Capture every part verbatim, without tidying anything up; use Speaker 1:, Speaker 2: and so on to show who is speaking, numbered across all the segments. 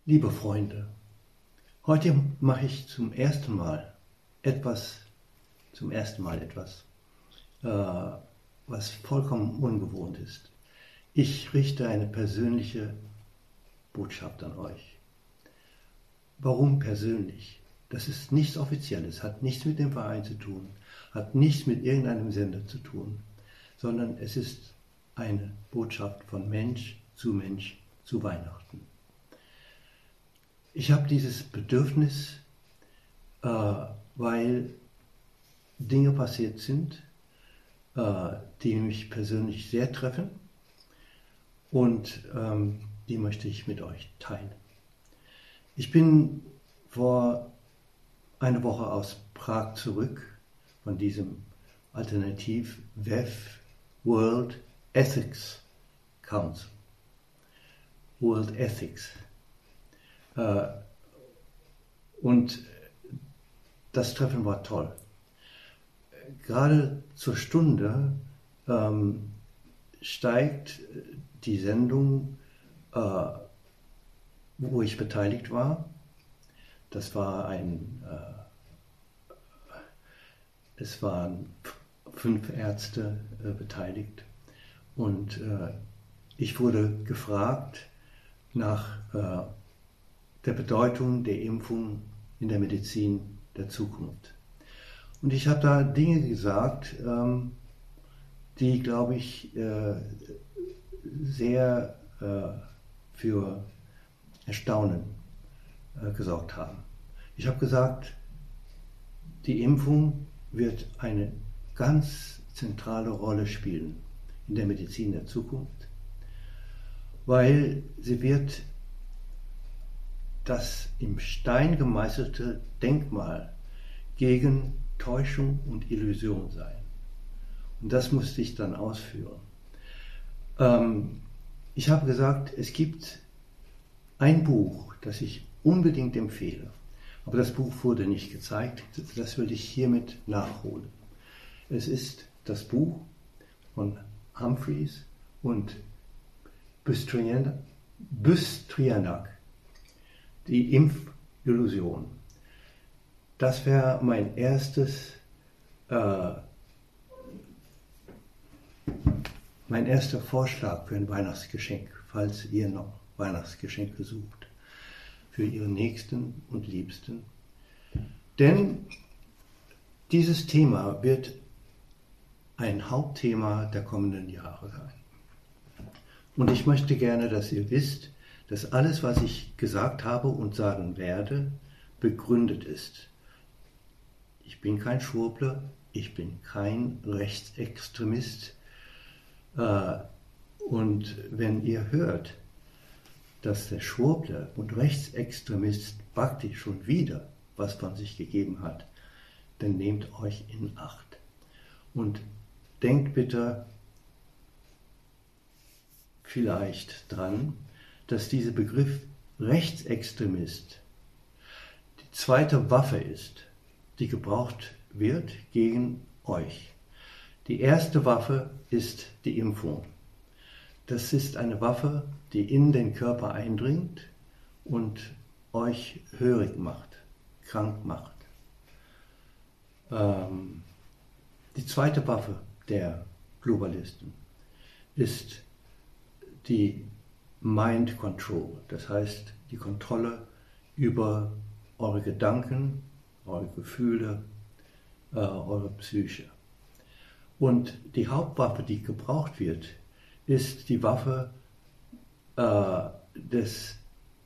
Speaker 1: Liebe Freunde, heute mache ich zum ersten Mal etwas, zum ersten Mal etwas, äh, was vollkommen ungewohnt ist. Ich richte eine persönliche Botschaft an euch. Warum persönlich? Das ist nichts Offizielles, hat nichts mit dem Verein zu tun, hat nichts mit irgendeinem Sender zu tun, sondern es ist eine Botschaft von Mensch zu Mensch zu Weihnachten. Ich habe dieses Bedürfnis, äh, weil Dinge passiert sind, äh, die mich persönlich sehr treffen und ähm, die möchte ich mit euch teilen. Ich bin vor einer Woche aus Prag zurück von diesem Alternativ W E F, World Ethics Council. World Ethics. Äh, und das Treffen war toll. Gerade zur Stunde ähm, steigt die Sendung, äh, wo ich beteiligt war. Das war ein, äh, es waren fünf Ärzte äh, beteiligt und äh, ich wurde gefragt nach äh, der Bedeutung der Impfung in der Medizin der Zukunft. Und ich habe da Dinge gesagt, ähm, die, glaube ich, äh, sehr äh, für Erstaunen äh, gesorgt haben. Ich habe gesagt, die Impfung wird eine ganz zentrale Rolle spielen in der Medizin der Zukunft, weil sie wird das im Stein gemeißelte Denkmal gegen Täuschung und Illusion sein. Und das musste ich dann ausführen. Ähm, ich habe gesagt, es gibt ein Buch, das ich unbedingt empfehle. Aber das Buch wurde nicht gezeigt, das will ich hiermit nachholen. Es ist das Buch von Humphreys und Bystrianak, Die Impfillusion. Das wäre mein erstes, äh, mein erster Vorschlag für ein Weihnachtsgeschenk, falls ihr noch Weihnachtsgeschenke sucht, für ihren Nächsten und Liebsten. Denn dieses Thema wird ein Hauptthema der kommenden Jahre sein. Und ich möchte gerne, dass ihr wisst, dass alles, was ich gesagt habe und sagen werde, begründet ist. Ich bin kein Schwurbler, ich bin kein Rechtsextremist. Und wenn ihr hört, dass der Schwurbler und Rechtsextremist praktisch schon wieder was von sich gegeben hat, dann nehmt euch in Acht. Und denkt bitte vielleicht dran, dass dieser Begriff Rechtsextremist die zweite Waffe ist, die gebraucht wird gegen euch. Die erste Waffe ist die Impfung. Das ist eine Waffe, die in den Körper eindringt und euch hörig macht, krank macht. Ähm, die zweite Waffe der Globalisten ist die Mind Control, das heißt die Kontrolle über eure Gedanken, eure Gefühle, äh, eure Psyche. Und die Hauptwaffe, die gebraucht wird, ist die Waffe äh, des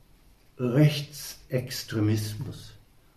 Speaker 1: Rechtsextremismus.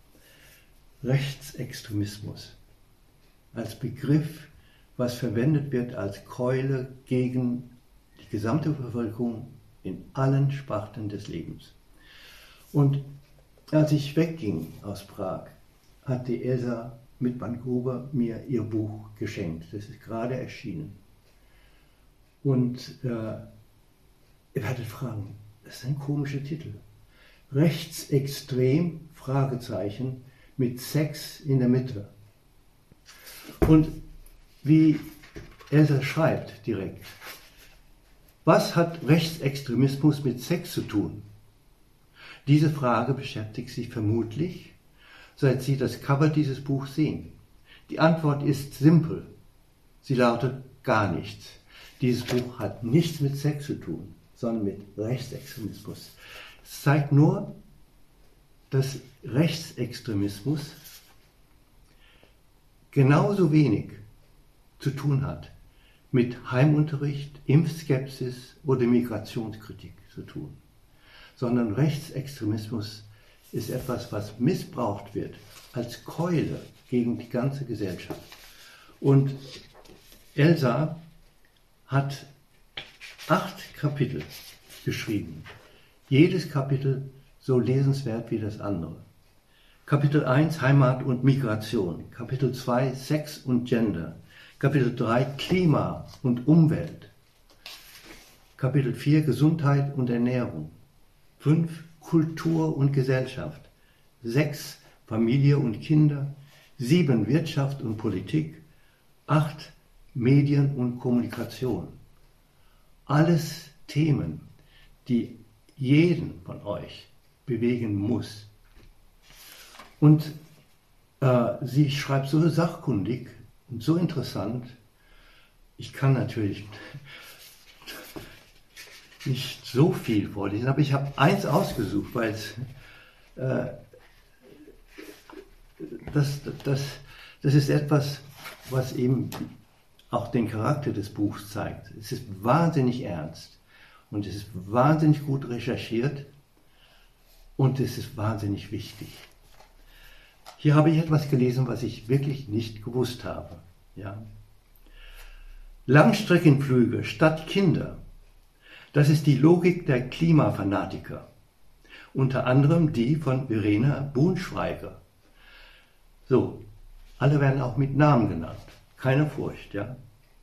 Speaker 1: Rechtsextremismus als Begriff, was verwendet wird als Keule gegen die gesamte Bevölkerung in allen Sparten des Lebens. Und als ich wegging aus Prag, hat die Elsa mit Vancouver mir ihr Buch geschenkt. Das ist gerade erschienen. Und äh, ihr werdet fragen, das ist ein komischer Titel. Rechtsextrem, Fragezeichen, mit Sex in der Mitte. Und wie Elsa schreibt direkt, was hat Rechtsextremismus mit Sex zu tun? Diese Frage beschäftigt Sie vermutlich, seit Sie das Cover dieses Buchs sehen. Die Antwort ist simpel. Sie lautet gar nichts. Dieses Buch hat nichts mit Sex zu tun, sondern mit Rechtsextremismus. Es zeigt nur, dass Rechtsextremismus genauso wenig zu tun hat mit Heimunterricht, Impfskepsis oder Migrationskritik zu tun, sondern Rechtsextremismus ist etwas, was missbraucht wird als Keule gegen die ganze Gesellschaft. Und Elsa hat acht Kapitel geschrieben. Jedes Kapitel so lesenswert wie das andere. Kapitel eins Heimat und Migration, Kapitel zwei Sex und Gender, Kapitel drei Klima und Umwelt, Kapitel vier Gesundheit und Ernährung, fünf Kultur und Gesellschaft, sechs Familie und Kinder, sieben Wirtschaft und Politik, acht Medien und Kommunikation. Alles Themen, die jeden von euch bewegen muss. Und äh, sie schreibt so sachkundig und so interessant. Ich kann natürlich nicht so viel vorlesen, aber ich habe eins ausgesucht, weil es, äh, das, das, das ist etwas, was eben auch den Charakter des Buchs zeigt. Es ist wahnsinnig ernst und es ist wahnsinnig gut recherchiert und es ist wahnsinnig wichtig. Hier habe ich etwas gelesen, was ich wirklich nicht gewusst habe. Ja. Langstreckenflüge statt Kinder. Das ist die Logik der Klimafanatiker. Unter anderem die von Verena Boonschweiger. So, alle werden auch mit Namen genannt. Keine Furcht, ja.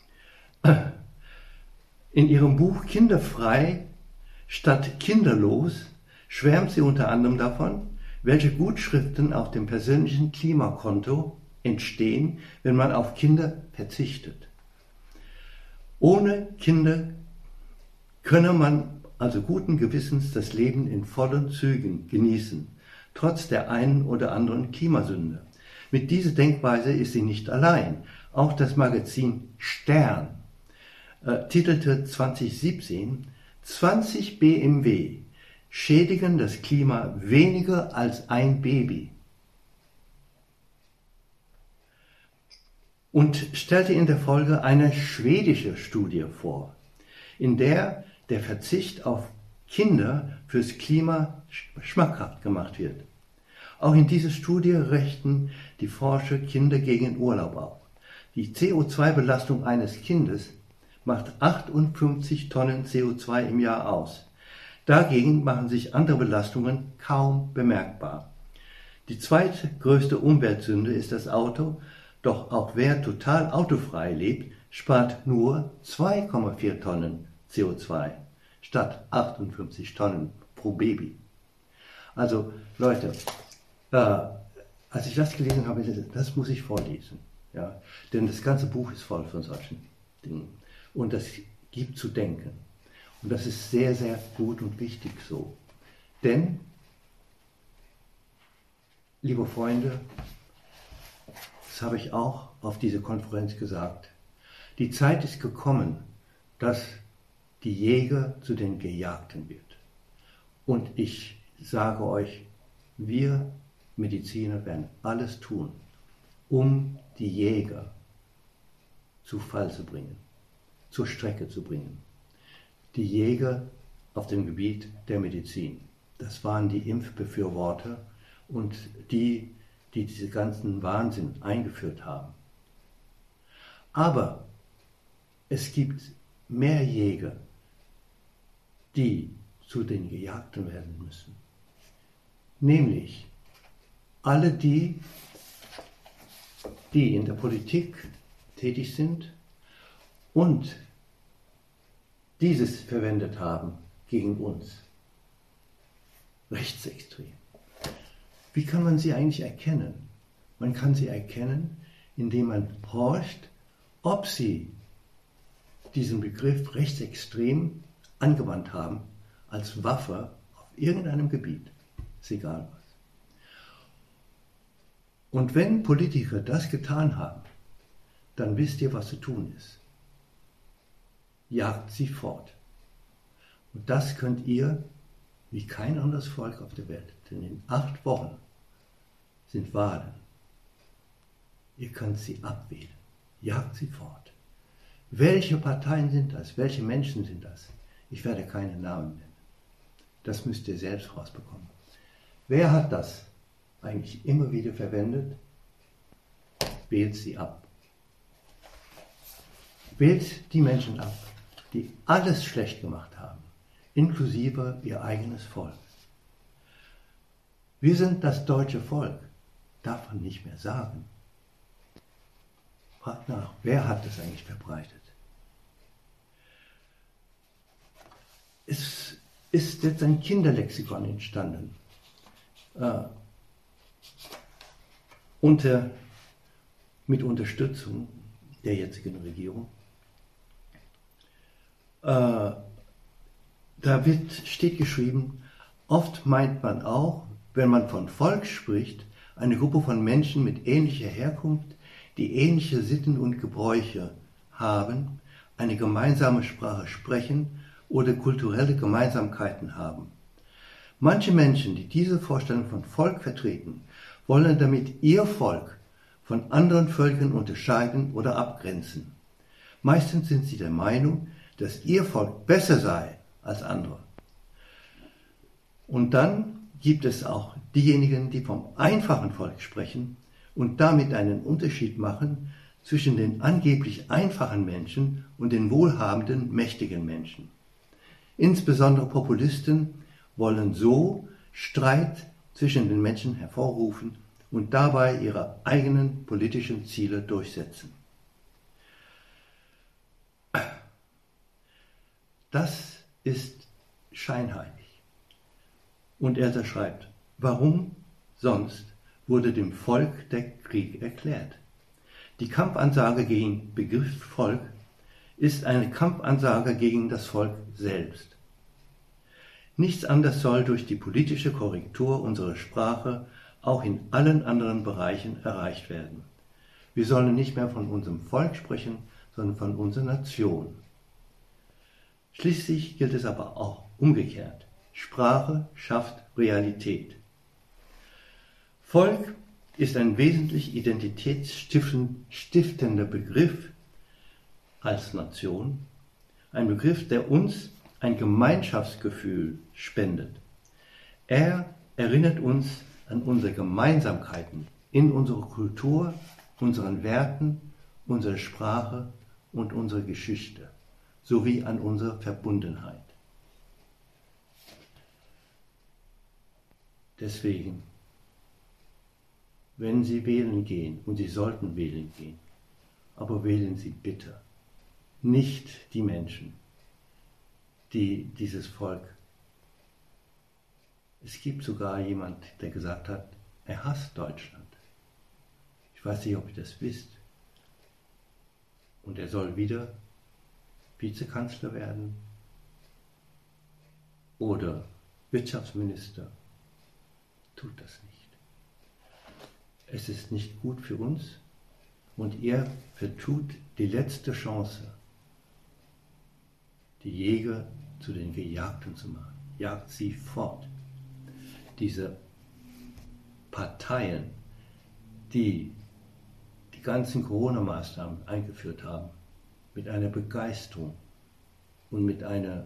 Speaker 1: In ihrem Buch Kinderfrei statt kinderlos schwärmt sie unter anderem davon, welche Gutschriften auf dem persönlichen Klimakonto entstehen, wenn man auf Kinder verzichtet. Ohne Kinder könne man also guten Gewissens das Leben in vollen Zügen genießen, trotz der einen oder anderen Klimasünde. Mit dieser Denkweise ist sie nicht allein. Auch das Magazin Stern äh, titelte zwanzig siebzehn zwanzig B M W schädigen das Klima weniger als ein Baby. Und stellte in der Folge eine schwedische Studie vor, in der der Verzicht auf Kinder fürs Klima schmackhaft gemacht wird. Auch in dieser Studie rechnen die Forscher Kinder gegen Urlaub auf. Die C O zwei Belastung eines Kindes macht achtundfünfzig Tonnen C O zwei im Jahr aus. Dagegen machen sich andere Belastungen kaum bemerkbar. Die zweitgrößte Umweltsünde ist das Auto, doch auch wer total autofrei lebt, spart nur zwei Komma vier Tonnen C O zwei statt achtundfünfzig Tonnen pro Baby. Also Leute, äh, als ich das gelesen habe, das muss ich vorlesen. Ja? Denn das ganze Buch ist voll von solchen Dingen. Und das gibt zu denken. Und das ist sehr, sehr gut und wichtig so. Denn, liebe Freunde, das habe ich auch auf dieser Konferenz gesagt, die Zeit ist gekommen, dass die Jäger zu den Gejagten wird. Und ich sage euch, wir Mediziner werden alles tun, um die Jäger zu Fall zu bringen, zur Strecke zu bringen. Die Jäger auf dem Gebiet der Medizin. Das waren die Impfbefürworter und die, die diese ganzen Wahnsinn eingeführt haben. Aber es gibt mehr Jäger, die zu den Gejagten werden müssen. Nämlich alle die, die in der Politik tätig sind und dieses verwendet haben gegen uns. Rechtsextrem. Wie kann man sie eigentlich erkennen? Man kann sie erkennen, indem man horcht, ob sie diesen Begriff rechtsextrem angewandt haben als Waffe auf irgendeinem Gebiet. ist egal was. Und wenn Politiker das getan haben, dann wisst ihr, was zu tun ist. Jagt sie fort. Und das könnt ihr wie kein anderes Volk auf der Welt. Denn in acht Wochen sind Wahlen. Ihr könnt sie abwählen. Jagt sie fort. Welche Parteien sind das? Welche Menschen sind das? Ich werde keine Namen nennen. Das müsst ihr selbst rausbekommen. Wer hat das eigentlich immer wieder verwendet? Wählt sie ab. Wählt die Menschen ab, die alles schlecht gemacht haben, inklusive ihr eigenes Volk. Wir sind das deutsche Volk, darf man nicht mehr sagen. Fragt nach, wer hat das eigentlich verbreitet? Es ist jetzt ein Kinderlexikon entstanden. Äh, unter, mit Unterstützung der jetzigen Regierung. Äh, da wird, steht geschrieben, oft meint man auch, wenn man von Volk spricht, eine Gruppe von Menschen mit ähnlicher Herkunft, die ähnliche Sitten und Gebräuche haben, eine gemeinsame Sprache sprechen oder kulturelle Gemeinsamkeiten haben. Manche Menschen, die diese Vorstellung von Volk vertreten, wollen damit ihr Volk von anderen Völkern unterscheiden oder abgrenzen. Meistens sind sie der Meinung, dass ihr Volk besser sei als andere. Und dann gibt es auch diejenigen, die vom einfachen Volk sprechen und damit einen Unterschied machen zwischen den angeblich einfachen Menschen und den wohlhabenden, mächtigen Menschen. Insbesondere Populisten wollen so Streit zwischen den Menschen hervorrufen und dabei ihre eigenen politischen Ziele durchsetzen. Das ist scheinheilig. Und er schreibt, warum sonst wurde dem Volk der Krieg erklärt? Die Kampfansage gegen den Begriff Volk ist eine Kampfansage gegen das Volk selbst. Nichts anderes soll durch die politische Korrektur unserer Sprache auch in allen anderen Bereichen erreicht werden. Wir sollen nicht mehr von unserem Volk sprechen, sondern von unserer Nation. Schließlich gilt es aber auch umgekehrt. Sprache schafft Realität. Volk ist ein wesentlich identitätsstiftender Begriff als Nation, ein Begriff, der uns ein Gemeinschaftsgefühl spendet. Er erinnert uns an unsere Gemeinsamkeiten in unserer Kultur, unseren Werten, unserer Sprache und unserer Geschichte, sowie an unsere Verbundenheit. Deswegen, wenn Sie wählen gehen, und Sie sollten wählen gehen, aber wählen Sie bitte nicht die Menschen, die dieses Volk. Es gibt sogar jemand, der gesagt hat, er hasst Deutschland. Ich weiß nicht, ob ihr das wisst. Und er soll wieder Vizekanzler werden oder Wirtschaftsminister. Tut das nicht. Es ist nicht gut für uns und ihr vertut die letzte Chance, die Jäger zu den Gejagten zu machen. Jagt sie fort. Diese Parteien, die die ganzen Corona-Maßnahmen eingeführt haben, mit einer Begeisterung und mit einer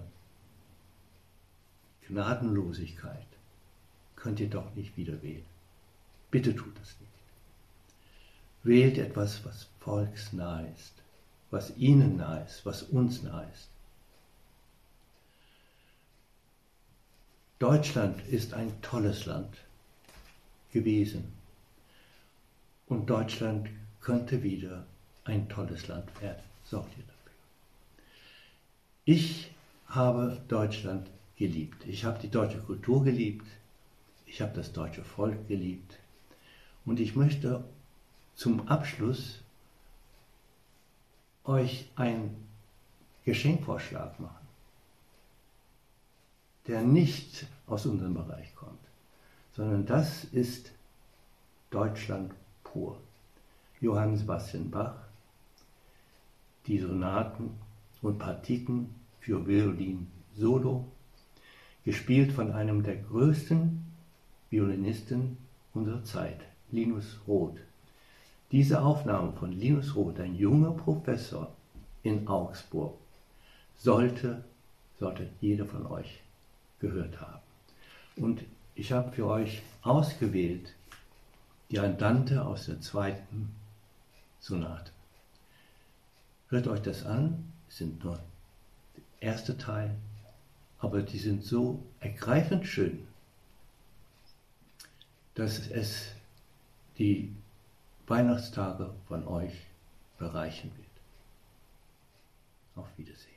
Speaker 1: Gnadenlosigkeit, könnt ihr doch nicht wieder wählen. Bitte tut das nicht. Wählt etwas, was volksnah ist, was ihnen nah ist, was uns nah ist. Deutschland ist ein tolles Land gewesen und Deutschland könnte wieder ein tolles Land werden. Sorgt ihr dafür. Ich habe Deutschland geliebt. Ich habe die deutsche Kultur geliebt. Ich habe das deutsche Volk geliebt. Und ich möchte zum Abschluss euch einen Geschenkvorschlag machen, der nicht aus unserem Bereich kommt, sondern das ist Deutschland pur. Johann Sebastian Bach, die Sonaten und Partiken für Violin Solo, gespielt von einem der größten Violinisten unserer Zeit, Linus Roth. Diese Aufnahme von Linus Roth, ein junger Professor in Augsburg, sollte, sollte jeder von euch gehört haben. Und ich habe für euch ausgewählt die Andante aus der zweiten Sonate. Hört euch das an, es sind nur der erste Teil, aber die sind so ergreifend schön, dass es die Weihnachtstage von euch bereichen wird. Auf Wiedersehen.